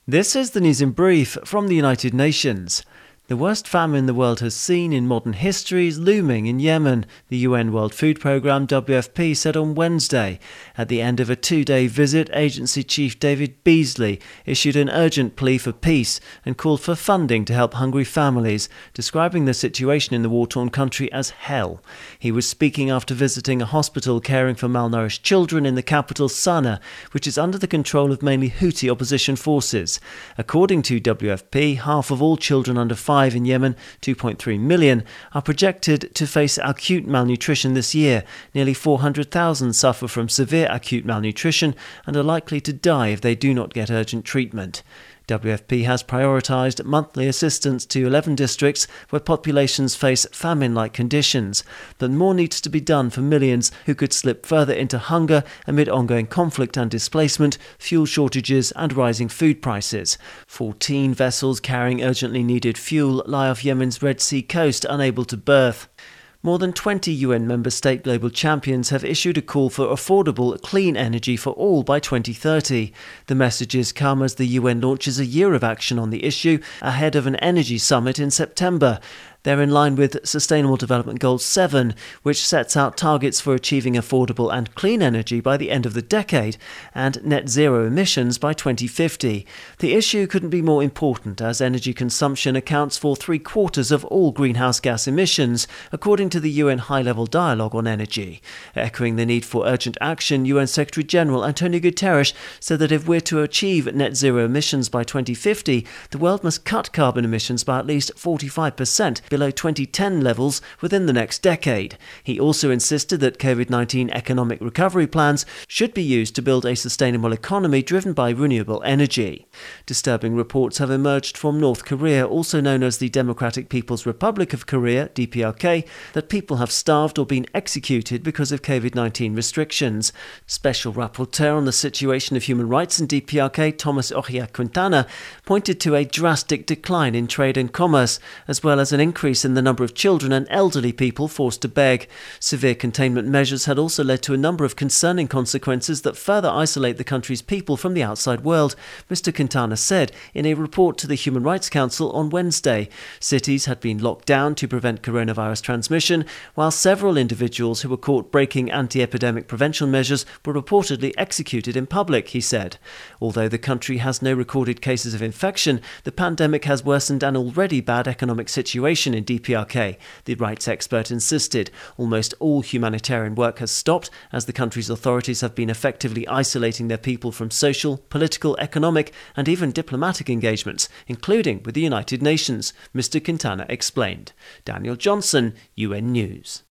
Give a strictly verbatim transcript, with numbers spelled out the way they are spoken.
This is the news in brief from the United Nations. The worst famine the world has seen in modern history is looming in Yemen, the U N World Food Programme W F P said on Wednesday. At the end of a two-day visit, agency chief David Beasley issued an urgent plea for peace and called for funding to help hungry families, describing the situation in the war-torn country as hell. He was speaking after visiting a hospital caring for malnourished children in the capital Sana'a, which is under the control of mainly Houthi opposition forces. According to W F P, half of all children under five in Yemen, two point three million, are projected to face acute malnutrition this year. Nearly four hundred thousand suffer from severe acute malnutrition and are likely to die if they do not get urgent treatment. W F P has prioritised monthly assistance to eleven districts where populations face famine-like conditions, but more needs to be done for millions who could slip further into hunger amid ongoing conflict and displacement, fuel shortages and rising food prices. Fourteen vessels carrying urgently needed fuel lie off Yemen's Red Sea coast, unable to berth. More than twenty U N member state global champions have issued a call for affordable, clean energy for all by twenty thirty. The messages come as the U N launches a year of action on the issue ahead of an energy summit in September. They're in line with Sustainable Development Goal seven, which sets out targets for achieving affordable and clean energy by the end of the decade and net zero emissions by twenty fifty. The issue couldn't be more important as energy consumption accounts for three quarters of all greenhouse gas emissions, according to the U N High-Level Dialogue on Energy. Echoing the need for urgent action, U N Secretary-General Antonio Guterres said that if we're to achieve net zero emissions by twenty fifty, the world must cut carbon emissions by at least forty-five percent below twenty ten levels within the next decade. He also insisted that COVID nineteen economic recovery plans should be used to build a sustainable economy driven by renewable energy. Disturbing reports have emerged from North Korea, also known as the Democratic People's Republic of Korea, D P R K, that people have starved or been executed because of COVID nineteen restrictions. Special Rapporteur on the situation of human rights in D P R K, Thomas Ojea Quintana, pointed to a drastic decline in trade and commerce, as well as an increase in the number of children and elderly people forced to beg. Severe containment measures had also led to a number of concerning consequences that further isolate the country's people from the outside world, Mister Quintana said in a report to the Human Rights Council on Wednesday. Cities had been locked down to prevent coronavirus transmission, while several individuals who were caught breaking anti-epidemic prevention measures were reportedly executed in public, he said. Although the country has no recorded cases of infection, the pandemic has worsened an already bad economic situation in D P R K, the rights expert insisted. Almost all humanitarian work has stopped as the country's authorities have been effectively isolating their people from social, political, economic and even diplomatic engagements, including with the United Nations, Mister Quintana explained. Daniel Johnson, U N News.